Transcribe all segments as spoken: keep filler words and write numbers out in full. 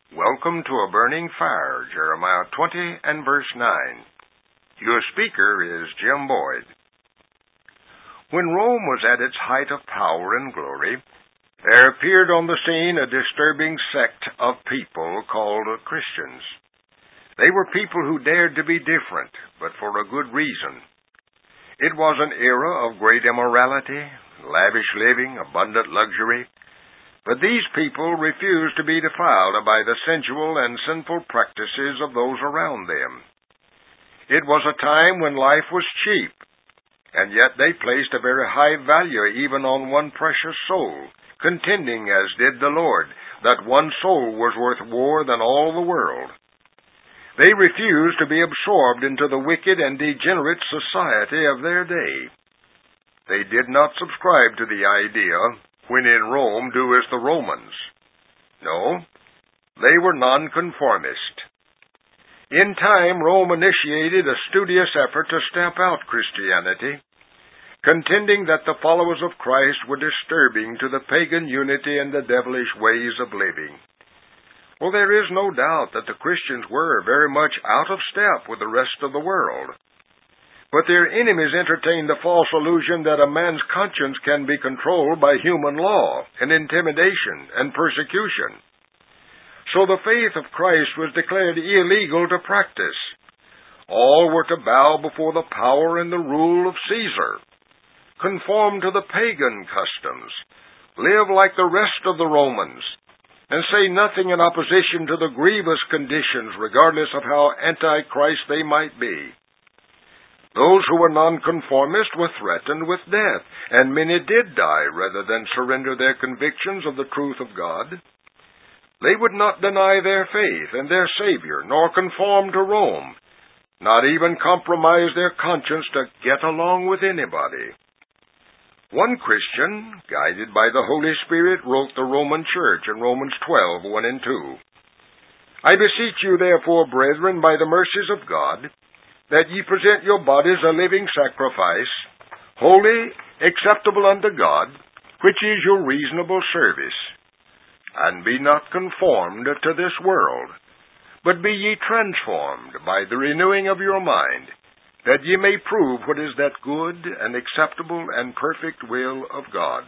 Welcome to a burning fire, Jeremiah twenty and verse nine. Your speaker is Jim Boyd. When Rome was at its height of power and glory, there appeared on the scene a disturbing sect of people called Christians. They were people who dared to be different, but for a good reason. It was an era of great immorality, lavish living, abundant luxury, but these people refused to be defiled by the sensual and sinful practices of those around them. It was a time when life was cheap, and yet they placed a very high value even on one precious soul, contending, as did the Lord, that one soul was worth more than all the world. They refused to be absorbed into the wicked and degenerate society of their day. They did not subscribe to the idea, when in Rome, do as the Romans. No, they were nonconformist. In time, Rome initiated a studious effort to stamp out Christianity, contending that the followers of Christ were disturbing to the pagan unity and the devilish ways of living. Well, there is no doubt that the Christians were very much out of step with the rest of the world. But their enemies entertained the false illusion that a man's conscience can be controlled by human law and intimidation and persecution. So the faith of Christ was declared illegal to practice. All were to bow before the power and the rule of Caesar, conform to the pagan customs, live like the rest of the Romans, and say nothing in opposition to the grievous conditions, regardless of how anti-Christ they might be. Those who were nonconformists were threatened with death, and many did die rather than surrender their convictions of the truth of God. They would not deny their faith and their Savior, nor conform to Rome, not even compromise their conscience to get along with anybody. One Christian, guided by the Holy Spirit, wrote the Roman Church in Romans twelve, one and two. I beseech you, therefore, brethren, by the mercies of God, that ye present your bodies a living sacrifice, holy, acceptable unto God, which is your reasonable service. And be not conformed to this world, but be ye transformed by the renewing of your mind, that ye may prove what is that good and acceptable and perfect will of God.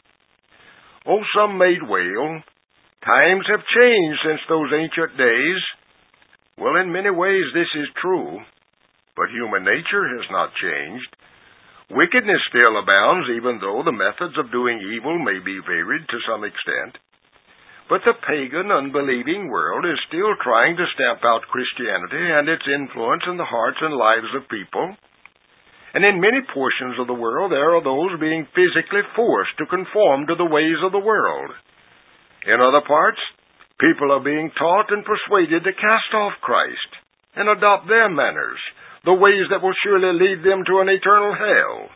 Oh, some maid wail, times have changed since those ancient days. Well, in many ways this is true. But human nature has not changed. Wickedness still abounds, even though the methods of doing evil may be varied to some extent. But the pagan, unbelieving world is still trying to stamp out Christianity and its influence in the hearts and lives of people. And in many portions of the world, there are those being physically forced to conform to the ways of the world. In other parts, people are being taught and persuaded to cast off Christ and adopt their manners, the ways that will surely lead them to an eternal hell.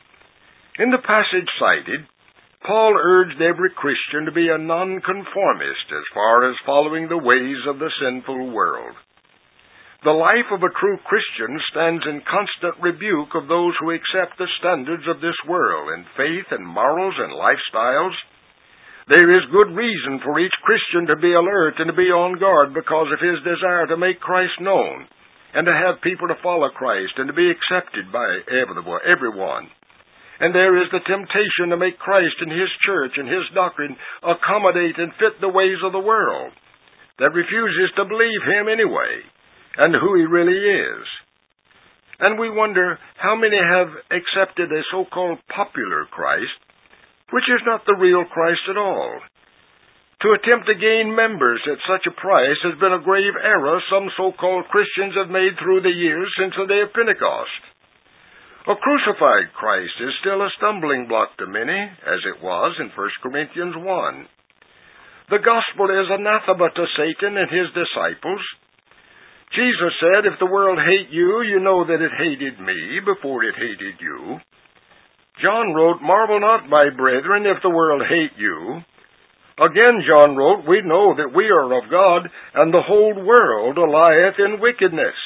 In the passage cited, Paul urged every Christian to be a nonconformist as far as following the ways of the sinful world. The life of a true Christian stands in constant rebuke of those who accept the standards of this world in faith and morals and lifestyles. There is good reason for each Christian to be alert and to be on guard because of his desire to make Christ known, and to have people to follow Christ, and to be accepted by everyone. And there is the temptation to make Christ and His church and His doctrine accommodate and fit the ways of the world that refuses to believe Him anyway, and who He really is. And we wonder how many have accepted a so-called popular Christ, which is not the real Christ at all. To attempt to gain members at such a price has been a grave error some so-called Christians have made through the years since the day of Pentecost. A crucified Christ is still a stumbling block to many, as it was in First Corinthians one. The gospel is anathema to Satan and his disciples. Jesus said, if the world hate you, you know that it hated me before it hated you. John wrote, marvel not, my brethren, if the world hate you. Again, John wrote, we know that we are of God, and the whole world lieth in wickedness.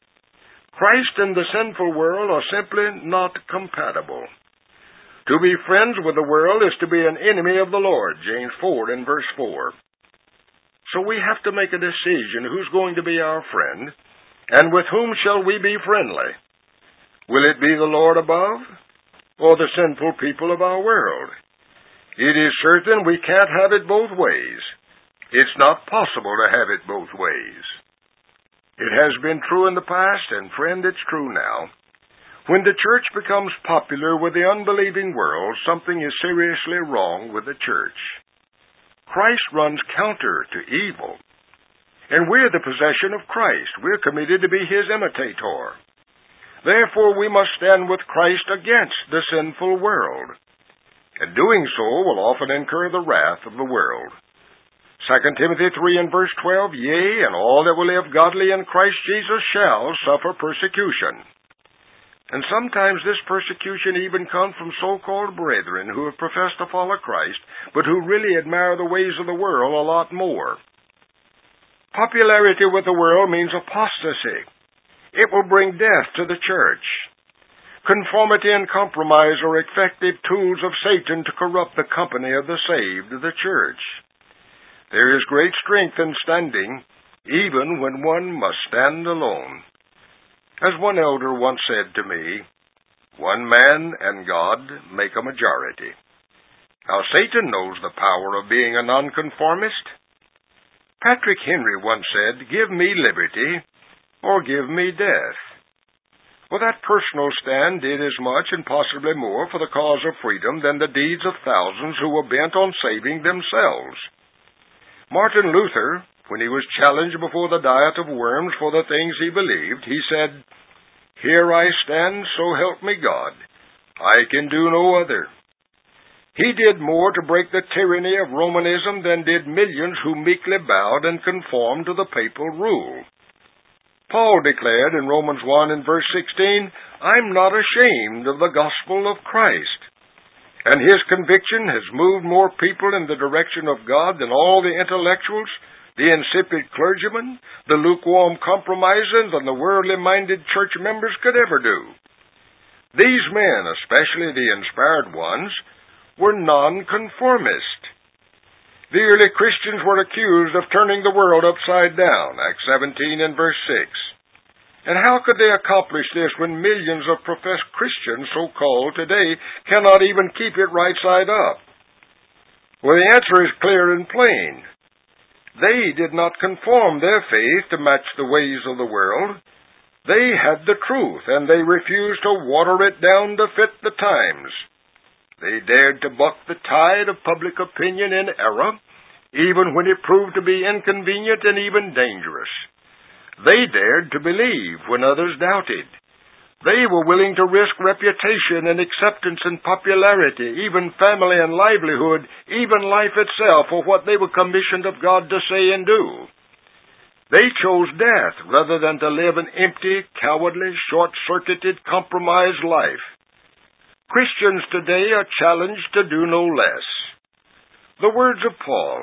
Christ and the sinful world are simply not compatible. To be friends with the world is to be an enemy of the Lord, James four and verse four. So we have to make a decision who's going to be our friend, and with whom shall we be friendly? Will it be the Lord above, or the sinful people of our world? It is certain we can't have it both ways. It's not possible to have it both ways. It has been true in the past, and friend, it's true now. When the church becomes popular with the unbelieving world, something is seriously wrong with the church. Christ runs counter to evil, and we're the possession of Christ. We're committed to be His imitator. Therefore, we must stand with Christ against the sinful world, and doing so will often incur the wrath of the world. Second Timothy three and verse twelve, Yea, and all that will live godly in Christ Jesus shall suffer persecution. And sometimes this persecution even comes from so-called brethren who have professed to follow Christ, but who really admire the ways of the world a lot more. Popularity with the world means apostasy. It will bring death to the church. Conformity and compromise are effective tools of Satan to corrupt the company of the saved of the church. There is great strength in standing, even when one must stand alone. As one elder once said to me, one man and God make a majority. Now Satan knows the power of being a nonconformist. Patrick Henry once said, give me liberty or give me death. Well, that personal stand did as much and possibly more for the cause of freedom than the deeds of thousands who were bent on saving themselves. Martin Luther, when he was challenged before the diet of worms for the things he believed, he said, Here I stand, so help me God. I can do no other. He did more to break the tyranny of Romanism than did millions who meekly bowed and conformed to the papal rule. Paul declared in Romans one and verse sixteen, I'm not ashamed of the gospel of Christ. And his conviction has moved more people in the direction of God than all the intellectuals, the insipid clergymen, the lukewarm compromisers, and the worldly-minded church members could ever do. These men, especially the inspired ones, were nonconformist. The early Christians were accused of turning the world upside down, Acts seventeen and verse six. And how could they accomplish this when millions of professed Christians, so-called today, cannot even keep it right side up? Well, the answer is clear and plain. They did not conform their faith to match the ways of the world. They had the truth, and they refused to water it down to fit the times. They dared to buck the tide of public opinion in error, even when it proved to be inconvenient and even dangerous. They dared to believe when others doubted. They were willing to risk reputation and acceptance and popularity, even family and livelihood, even life itself, for what they were commissioned of God to say and do. They chose death rather than to live an empty, cowardly, short-circuited, compromised life. Christians today are challenged to do no less. The words of Paul,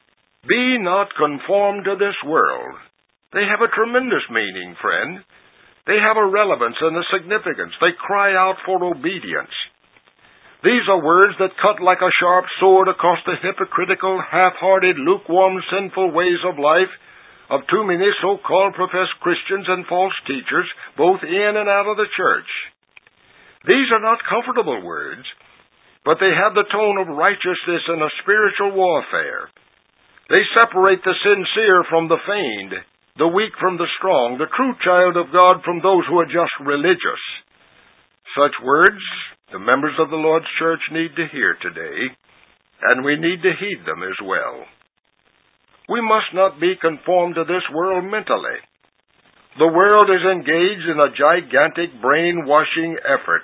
be not conformed to this world. They have a tremendous meaning, friend. They have a relevance and a significance. They cry out for obedience. These are words that cut like a sharp sword across the hypocritical, half-hearted, lukewarm, sinful ways of life of too many so-called professed Christians and false teachers, both in and out of the church. These are not comfortable words, but they have the tone of righteousness in a spiritual warfare. They separate the sincere from the feigned, the weak from the strong, the true child of God from those who are just religious. Such words the members of the Lord's church need to hear today, and we need to heed them as well. We must not be conformed to this world mentally. The world is engaged in a gigantic brainwashing effort.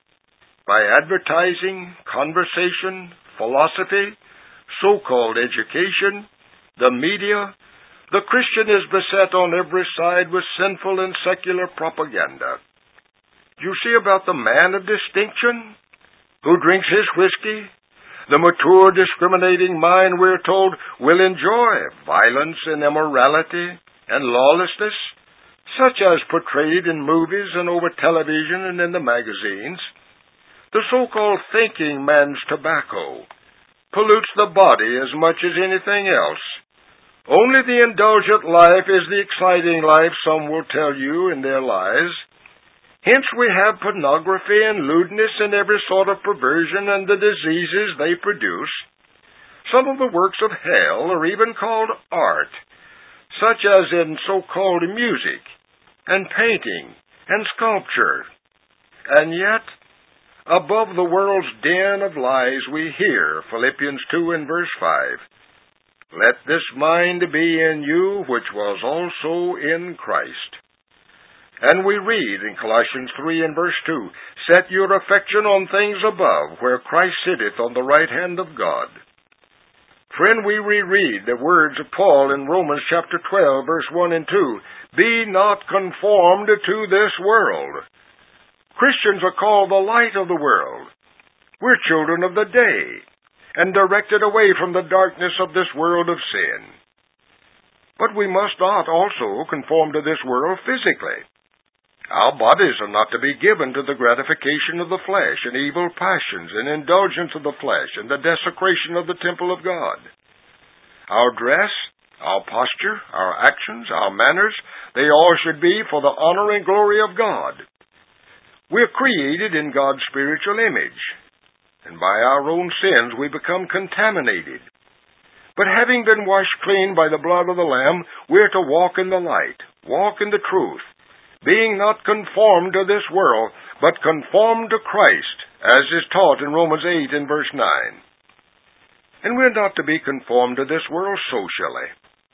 By advertising, conversation, philosophy, so-called education, the media, the Christian is beset on every side with sinful and secular propaganda. You see about the man of distinction who drinks his whiskey? The mature, discriminating mind, we're told, will enjoy violence and immorality and lawlessness, such as portrayed in movies and over television and in the magazines. The so-called thinking man's tobacco pollutes the body as much as anything else. Only the indulgent life is the exciting life, some will tell you in their lies. Hence we have pornography and lewdness and every sort of perversion and the diseases they produce. Some of the works of hell are even called art, such as in so-called music and painting and sculpture. And yet, above the world's den of lies we hear, Philippians two and verse five, "Let this mind be in you, which was also in Christ." And we read in Colossians three and verse two, "Set your affection on things above, where Christ sitteth on the right hand of God." Friend, we reread the words of Paul in Romans chapter twelve, verse one and two, "Be not conformed to this world." Christians are called the light of the world. We're children of the day, and directed away from the darkness of this world of sin. But we must not also conform to this world physically. Our bodies are not to be given to the gratification of the flesh and evil passions and indulgence of the flesh and the desecration of the temple of God. Our dress, our posture, our actions, our manners, they all should be for the honor and glory of God. We're created in God's spiritual image, and by our own sins we become contaminated. But having been washed clean by the blood of the Lamb, we're to walk in the light, walk in the truth, being not conformed to this world, but conformed to Christ, as is taught in Romans eight and verse nine. And we're not to be conformed to this world socially.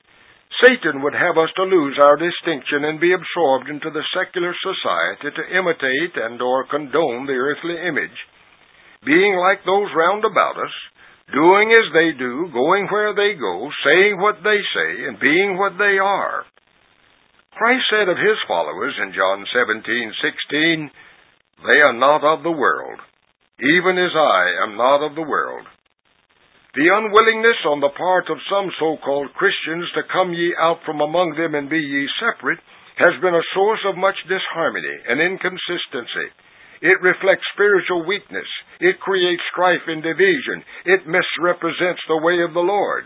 Satan would have us to lose our distinction and be absorbed into the secular society to imitate and or condone the earthly image, being like those round about us, doing as they do, going where they go, saying what they say, and being what they are. Christ said of his followers in John seventeen sixteen, "They are not of the world, even as I am not of the world." The unwillingness on the part of some so-called Christians to come ye out from among them and be ye separate has been a source of much disharmony and inconsistency. It reflects spiritual weakness. It creates strife and division. It misrepresents the way of the Lord.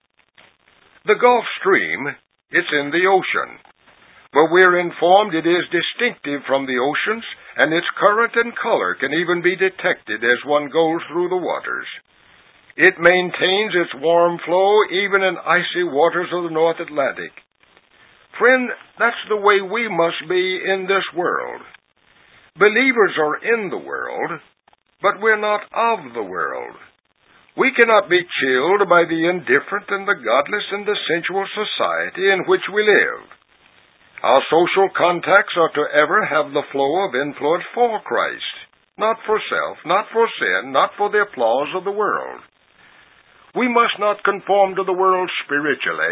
The Gulf Stream, it's in the ocean. But we're informed it is distinctive from the oceans, and its current and color can even be detected as one goes through the waters. It maintains its warm flow even in icy waters of the North Atlantic. Friend, that's the way we must be in this world. Believers are in the world, but we're not of the world. We cannot be chilled by the indifferent and the godless and the sensual society in which we live. Our social contacts are to ever have the flow of influence for Christ, not for self, not for sin, not for the applause of the world. We must not conform to the world spiritually.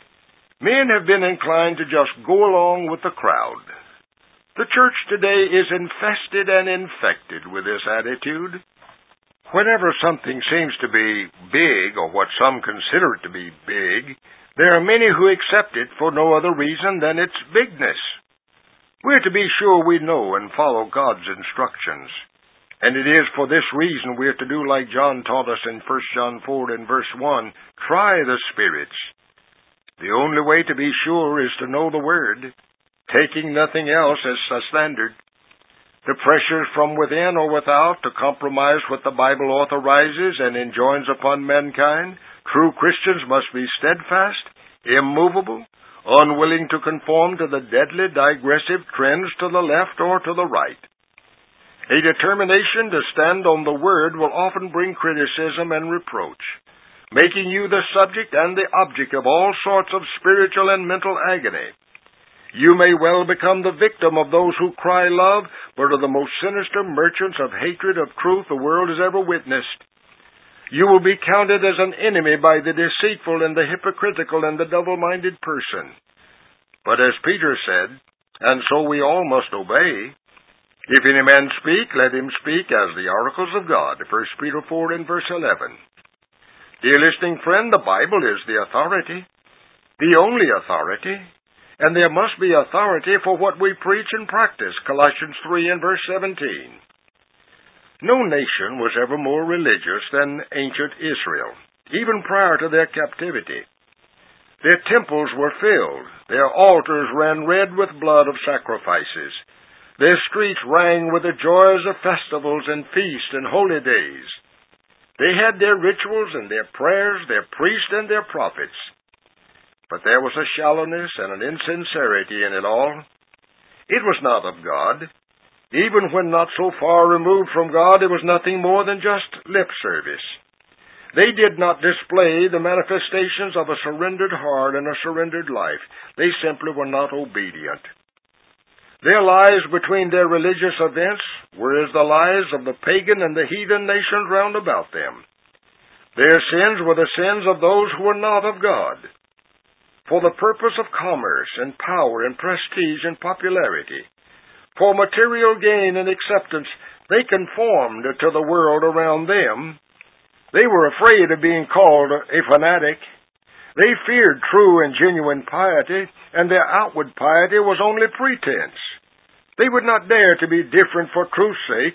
Men have been inclined to just go along with the crowd. The church today is infested and infected with this attitude. Whenever something seems to be big, or what some consider it to be big, there are many who accept it for no other reason than its bigness. We're to be sure we know and follow God's instructions. And it is for this reason we are to do like John taught us in First John four and verse one, try the spirits. The only way to be sure is to know the Word, taking nothing else as a standard. The pressures from within or without to compromise what the Bible authorizes and enjoins upon mankind, true Christians must be steadfast, immovable, unwilling to conform to the deadly digressive trends to the left or to the right. A determination to stand on the Word will often bring criticism and reproach, making you the subject and the object of all sorts of spiritual and mental agony. You may well become the victim of those who cry love, but are the most sinister merchants of hatred of truth the world has ever witnessed. You will be counted as an enemy by the deceitful and the hypocritical and the double-minded person. But as Peter said, and so we all must obey, if any man speak, let him speak as the oracles of God. First Peter four and verse eleven. Dear listening friend, the Bible is the authority, the only authority, and there must be authority for what we preach and practice. Colossians three and verse seventeen. No nation was ever more religious than ancient Israel, even prior to their captivity. Their temples were filled. Their altars ran red with blood of sacrifices. Their streets rang with the joys of festivals and feasts and holy days. They had their rituals and their prayers, their priests and their prophets. But there was a shallowness and an insincerity in it all. It was not of God. Even when not so far removed from God, it was nothing more than just lip service. They did not display the manifestations of a surrendered heart and a surrendered life. They simply were not obedient. Their lives between their religious events were as the lives of the pagan and the heathen nations round about them. Their sins were the sins of those who were not of God. For the purpose of commerce and power and prestige and popularity, for material gain and acceptance, they conformed to the world around them. They were afraid of being called a fanatic. They feared true and genuine piety, and their outward piety was only pretense. They would not dare to be different for truth's sake.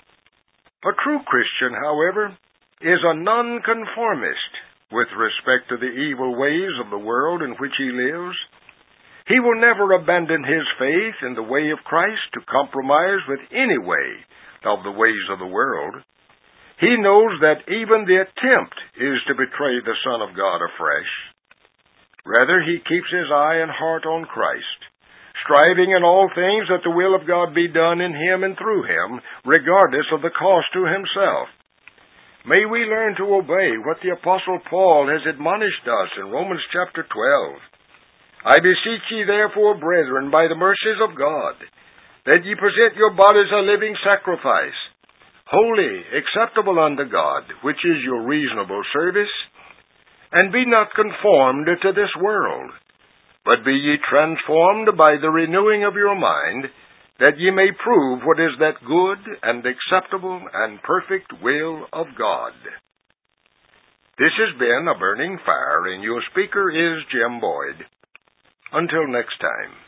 A true Christian, however, is a nonconformist with respect to the evil ways of the world in which he lives. He will never abandon his faith in the way of Christ to compromise with any way of the ways of the world. He knows that even the attempt is to betray the Son of God afresh. Rather, he keeps his eye and heart on Christ, striving in all things that the will of God be done in him and through him, regardless of the cost to himself. May we learn to obey what the Apostle Paul has admonished us in Romans chapter twelve. I beseech ye therefore, brethren, by the mercies of God, that ye present your bodies a living sacrifice, holy, acceptable unto God, which is your reasonable service. And be not conformed to this world, but be ye transformed by the renewing of your mind, that ye may prove what is that good and acceptable and perfect will of God. This has been A Burning Fire, and your speaker is Jim Boyd. Until next time.